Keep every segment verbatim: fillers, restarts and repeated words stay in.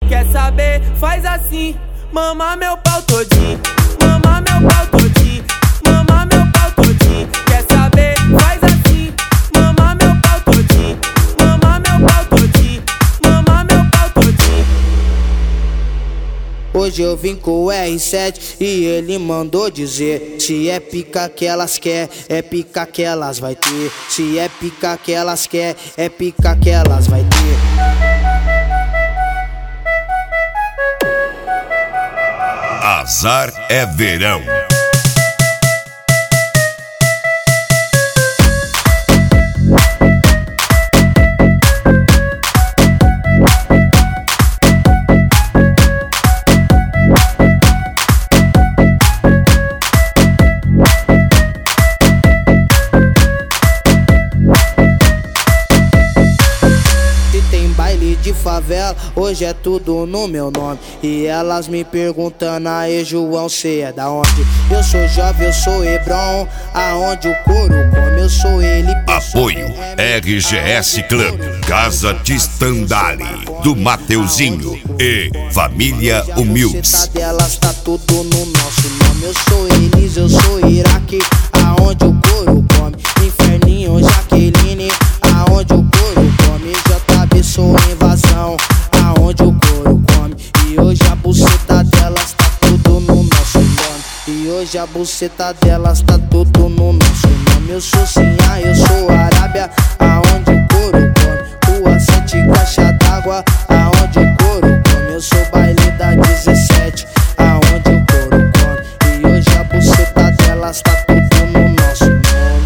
Quer saber? Faz assim, mama meu pau todinho, mama meu pau todinho, mama meu pau todinho. Quer saber? Faz assim, mama meu pau todinho, mama meu pau todinho, mama meu pau todinho. Hoje eu vim com o R sete e ele mandou dizer: se é pica que elas quer, é pica que elas vai ter. Se é pica que elas quer, é pica que elas vai ter. Azar é verão. De favela, hoje é tudo no meu nome. E elas me perguntando: aê João, cê é da onde? Eu sou jovem, eu sou Hebron, aonde o couro come, eu sou ele. Apoio R G S Club, Casa de Stendhal, do Mateuzinho e Família Humildes. Delas tá tudo no nosso nome. Eu sou Elis, eu sou Iraque, aonde o couro come. Inferninho, Jaqueline, aonde o couro come. J B, sou invasão, aonde o couro come. E hoje a buceta delas tá tudo no nosso nome. E hoje a buceta delas tá tudo no nosso nome. Eu sou Sinha, eu sou Arábia, aonde o couro come. Rua sete, caixa d'água, aonde o couro come. Eu sou baile da dezessete, aonde o couro come. E hoje a buceta delas tá tudo no nosso nome.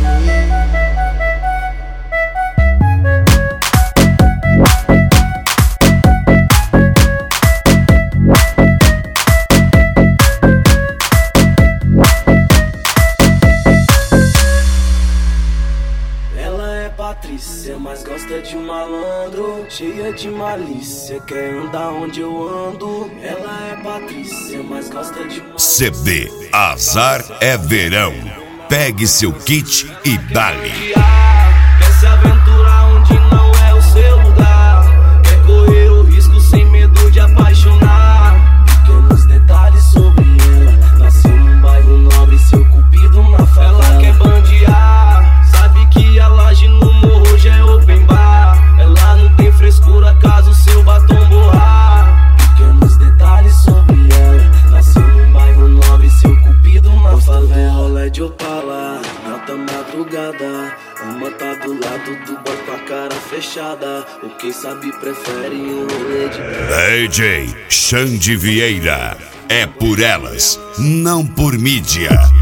Patrícia, mas gosta de um malandro, cheia de malícia, quer andar onde eu ando. Ela é Patrícia, mas gosta de um... C D Azar é Verão. Pegue seu kit e dale. Quer se aventurar onde não é o seu lugar, quer correr o risco sem medo de apaixonar. Pequenos detalhes sobre ela, nasceu num bairro nobre, seu cupido na favela. Ela quer bandear, sabe que a laje no morro já é open bar. Ela não tem frescura caso seu batom borrar. Pequenos detalhes sobre ela, nasceu num bairro nobre, seu cupido na favela. Rolê de Opala, alta madrugada, uma tá do lado do boy com a cara fechada. O quem sabe prefere um rolê de... D J Xande Vieira, é por elas, não por mídia.